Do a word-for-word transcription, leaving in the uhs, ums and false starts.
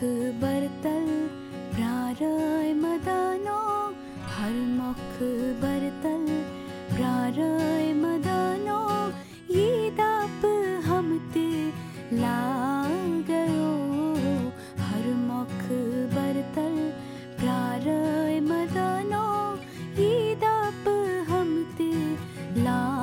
बरतल प्रारय मदनो हर मुख बरतल प्रारय मदनो ये दाप हमते ला गयो हर मुख बरतल प्रारय मदनो ये दाप हमते ला